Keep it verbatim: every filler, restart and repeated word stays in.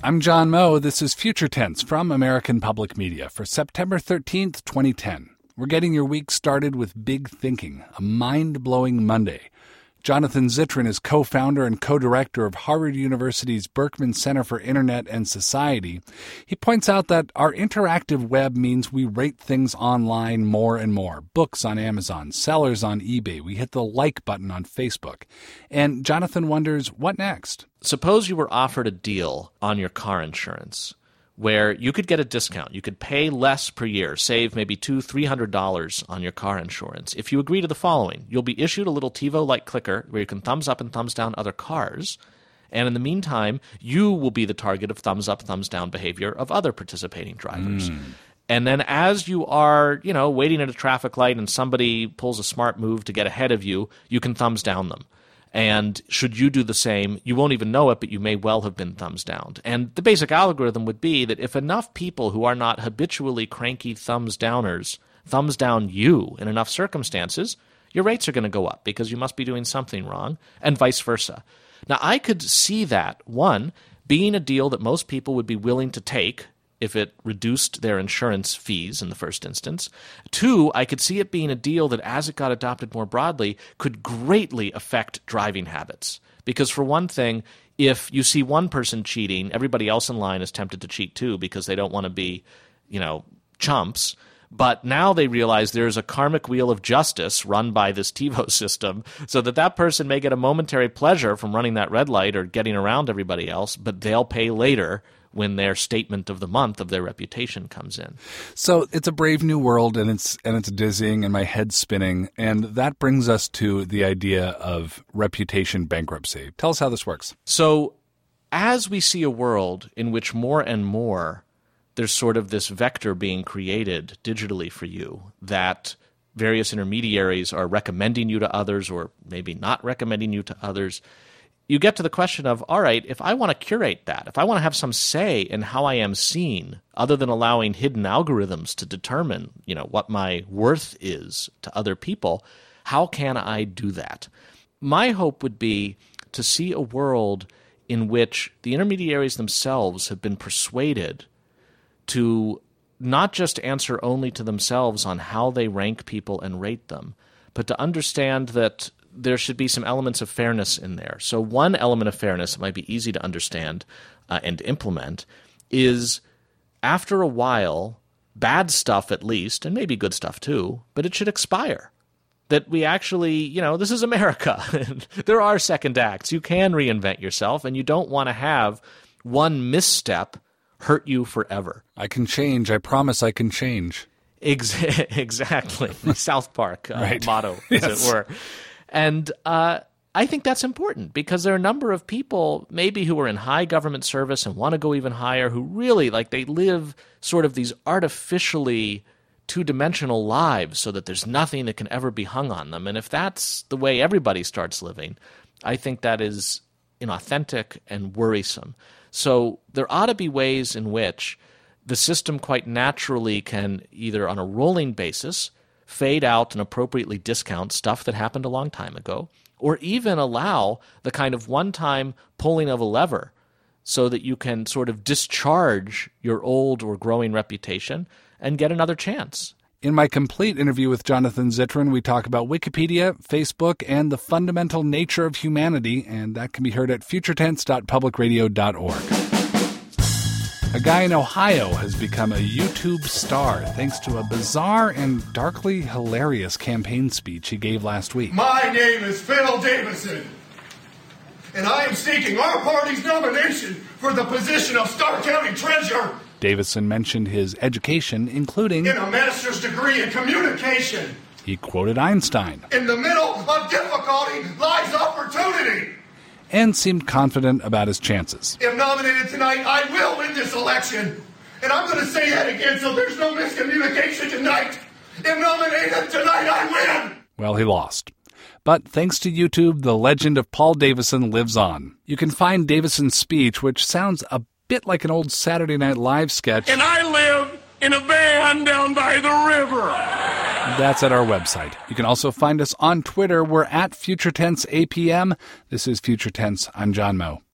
I'm John Moe. This is Future Tense from American Public Media for September thirteenth, twenty ten. We're getting your week started with big thinking, a mind-blowing Monday. Jonathan Zittrain is co-founder and co-director of Harvard University's Berkman Center for Internet and Society. He points out that our interactive web means we rate things online more and more. Books on Amazon, sellers on eBay. We hit the like button on Facebook. And Jonathan wonders, what next? Suppose you were offered a deal on your car insurance where you could get a discount. You could pay less per year, save maybe two hundred dollars, three hundred dollars on your car insurance. If you agree to the following, you'll be issued a little TiVo-like clicker where you can thumbs up and thumbs down other cars. And in the meantime, you will be the target of thumbs up, thumbs down behavior of other participating drivers. Mm. And then as you are, you know, waiting at a traffic light and somebody pulls a smart move to get ahead of you, you can thumbs down them. And should you do the same, you won't even know it, but you may well have been thumbs down. And the basic algorithm would be that if enough people who are not habitually cranky thumbs downers thumbs down you in enough circumstances, your rates are going to go up because you must be doing something wrong, and vice versa. Now, I could see that, one, being a deal that most people would be willing to take if it reduced their insurance fees in the first instance. Two, I could see it being a deal that, as it got adopted more broadly, could greatly affect driving habits. Because for one thing, if you see one person cheating, everybody else in line is tempted to cheat too because they don't want to be, you know, chumps. But now they realize there's a karmic wheel of justice run by this TiVo system so that that person may get a momentary pleasure from running that red light or getting around everybody else, but they'll pay later when their statement of the month of their reputation comes in. So it's a brave new world, and it's and it's dizzying, and my head's spinning. And that brings us to the idea of reputation bankruptcy. Tell us how this works. So as we see a world in which more and more there's sort of this vector being created digitally for you that various intermediaries are recommending you to others or maybe not recommending you to others, you get to the question of, all right, if I want to curate that, if I want to have some say in how I am seen, other than allowing hidden algorithms to determine, you know, what my worth is to other people, how can I do that? My hope would be to see a world in which the intermediaries themselves have been persuaded to not just answer only to themselves on how they rank people and rate them, but to understand that there should be some elements of fairness in there. So one element of fairness that might be easy to understand uh, and implement is, after a while, bad stuff at least, and maybe good stuff too, but it should expire. That we actually, you know, this is America. There are second acts. You can reinvent yourself, and you don't want to have one misstep hurt you forever. I can change. I promise I can change. Ex- exactly. South Park uh, right. motto, yes. as it were. And uh, I think that's important because there are a number of people maybe who are in high government service and want to go even higher who really, like, they live sort of these artificially two-dimensional lives so that there's nothing that can ever be hung on them. And if that's the way everybody starts living, I think that is inauthentic and worrisome. So there ought to be ways in which the system quite naturally can, either on a rolling basis, fade out and appropriately discount stuff that happened a long time ago, or even allow the kind of one-time pulling of a lever so that you can sort of discharge your old or growing reputation and get another chance. In my complete interview with Jonathan Zittrain, we talk about Wikipedia, Facebook, and the fundamental nature of humanity, and that can be heard at future tense dot public radio dot org. A guy in Ohio has become a YouTube star thanks to a bizarre and darkly hilarious campaign speech he gave last week. My name is Phil Davison, and I am seeking our party's nomination for the position of Stark County Treasurer. Davison mentioned his education, including in a master's degree in communication. He quoted Einstein. In the middle of difficulty lies opportunity. And seemed confident about his chances. If nominated tonight, I will win this election. And I'm going to say that again so there's no miscommunication tonight. If nominated tonight, I win. Well, he lost. But thanks to YouTube, the legend of Paul Davison lives on. You can find Davison's speech, which sounds a bit like an old Saturday Night Live sketch. And I live in a van down by the river. That's at our website. You can also find us on Twitter. We're at Future Tense A P M. This is Future Tense. I'm John Moe.